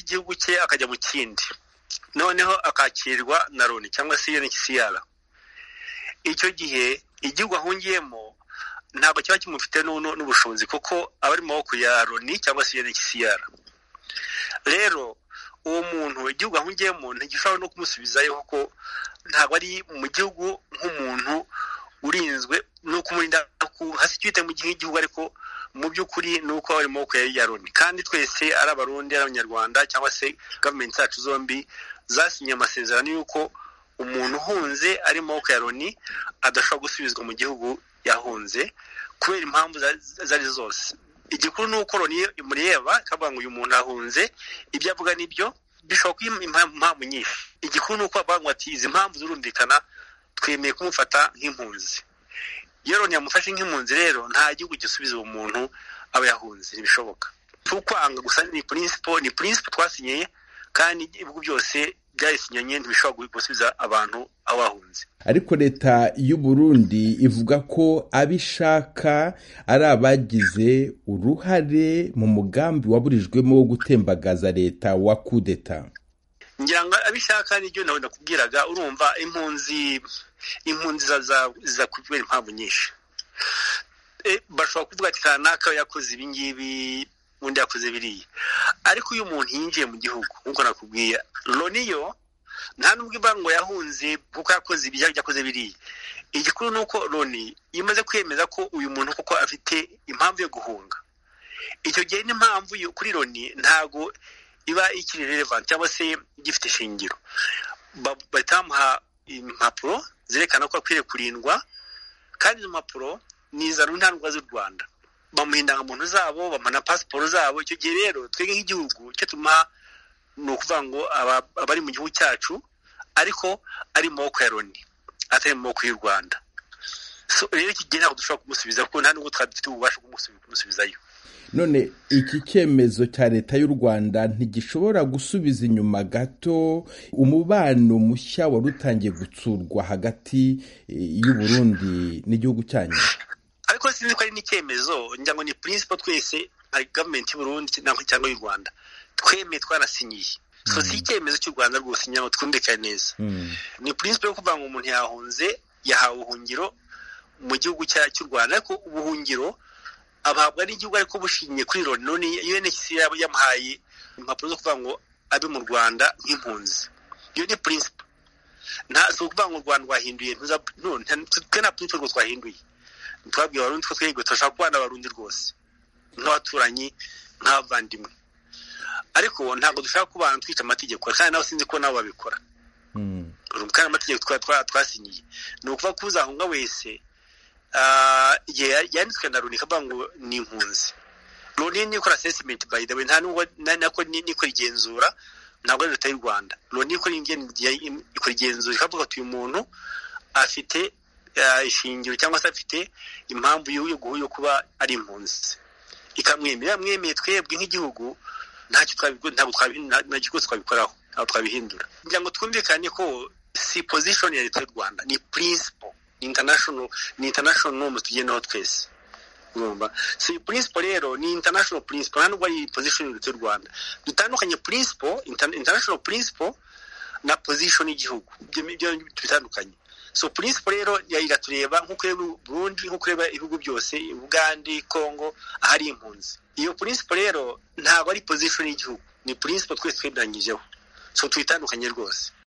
igihugu cye akajya mu kindi, noneho akakirwa na Loni cyangwa se UNHCR. Icyo gihe igihugu ahungiyemo ntabwo kiba kimufite n'ubushobozi kuko aba ari mu maboko ya Loni cyangwa se UNHCR. Rero uwo muntu igihugu ahungiyemo ntigishobora no kumusubizayo kuko ntabwo ari mu gihugu nk'umuntu urinzwe no kumurinda hasi cyite mu gihugu, ariko mu by'ukuri ni uko ari mu maboko ya Loni. Kandi twese ari abarundi, ari abanyarwanda cyangwa se gavumenti zacu zombi zasinye amasezerano y'uko umuntu uhunze ari mu maboko ya Loni adashobora gusubizwa mu gihugu yahunze kubera impamvu zari zose. Igikuru ni uko Loni imureba ikavuga ngo uyu muntu ahunze, ibyo avuga nibyo, bishobora kuba impamvu nyinshi. Igikuru ni uko bavuga ati izi mpamvu zirumvikana, twemeye kumufata nk'impunzi. Iyo Loni yamufashe nk'impunzi rero nta gihugu gisubiza uwo muntu aba yahunze, ntibishoboka. Tukwanga gusa ni principle twasinyeye, kandi ibihugu byose byayisinyanye ntibishobora gusubiza abantu aho bahunze. Ariko leta y'u Burundi ivuga ko abishaka ari abagize uruhare mu mugambi waburijwemo wo gutembagaza leta wa kudeta. Ngira ngo abishaka nibyo nawe nakubwiraga. Urumva impunzi za kubera impamvu nyinshi. Bashobora kuvuga ati kanaka yakoze ibi ngibi, undi yakoze biriya, ariko uyu muntu yinjiye mu gihugu nkuko nakubwiye, Loni yo nta nubwo ivuga ngo yahunze kuko yakoze ibyo yakoze biriya. Igikuru ni uko Loni imaze kwemeza ko uyu muntu kuko afite impamvu yo guhunga. Icyo gihe n'impamvu kuri Loni ntago iba ikiri relevant cyangwa se gifite shingiro. Batamuha impapuro zerekana ko akwiriye kurindwa, kandi izo mpapuro ni iza runtandwa z'u Rwanda. Bamuhinda muntu zabo, bamana passport zabo. Icyo gihe rero twege nk'igihugu cyo tuma ni ukuvuga ngo abari mu gihugu cyacu ariko ari mu maboko ya Loni, atari mu maboko y'u Rwanda. So rero iki gihe ntabwo dushobora kumusubiza kuko nta nubwo twabifite ububasha kumusubizayo. None iki cyemezo cya leta y'u Rwanda ntigishobora gusubiza inyuma gato umubano mushya wari utangiye gutsurwa hagati y'u Burundi n'igihugu cyanyu? Ariko sinzi ko ari n'icyemezo, ngira ngo ni principle twese nka government y'u Burundi cyangwa y'u Rwanda twemeye twarasinyiye. So si icyemezo cy'u Rwanda rwose, ngira ngo twumvikane neza. Ni principle yo kuvuga ngo umuntu yahunze, yahawe ubuhungiro mu gihugu cy'u Rwanda, ariko ubuhungiro abahabwa n'igihugu ariko bushingiye kuri Loni. None UNHCR yamuhaye impapuro zo kuvuga ngo abe mu Rwanda nk'impunzi. Iyo ni principle. So kuvuga ngo u Rwanda rwahinduye twe na principle rwo twahinduye. Twabwiye abarundi ko twego turashaka kubana n'abarundi rwose nk'abaturanyi, nk'abavandimwe, ariko ntabwo dushaka kubana twica amategeko, kandi nawe sinzi ko nabo babikora. Kandi amategeko twasinyiye ni ukuvuga ko uzahunga wese igihe yanditswe na Loni ikavuga ngo ni impunzi. Loni ni ikora assessment by the way, nta nubwo nako nikora igenzura, ntabwo ari leta y'u Rwanda. Loni ikora igenzura ikavuga ati uyu muntu afite ishingiro cyangwa se afite impamvu yo kuba ari impunzi, ikamwemera. Mwemeye twebwe nk'igihugu ntabwo twabikoraho, ntabwo twabihindura. Kugira ngo twumvikane ko si position ya leta y'u Rwanda, ni principle international norms tugendaho twese. Urumva? So principle rero ni international principle, nta nubwo ari position ya leta y'u Rwanda. Dutandukanye principle, international principle na position y'igihugu, ibyo bitandukanye. So principle rero iratureba nk'uko reba Burundi, nk'uko reba ibihugu byose, Uganda, Congo, ahari impunzi. Iyo principle rero ntabwo ari position y'igihugu, ni principle twese twedanyijeho. So twitandukanye rwose.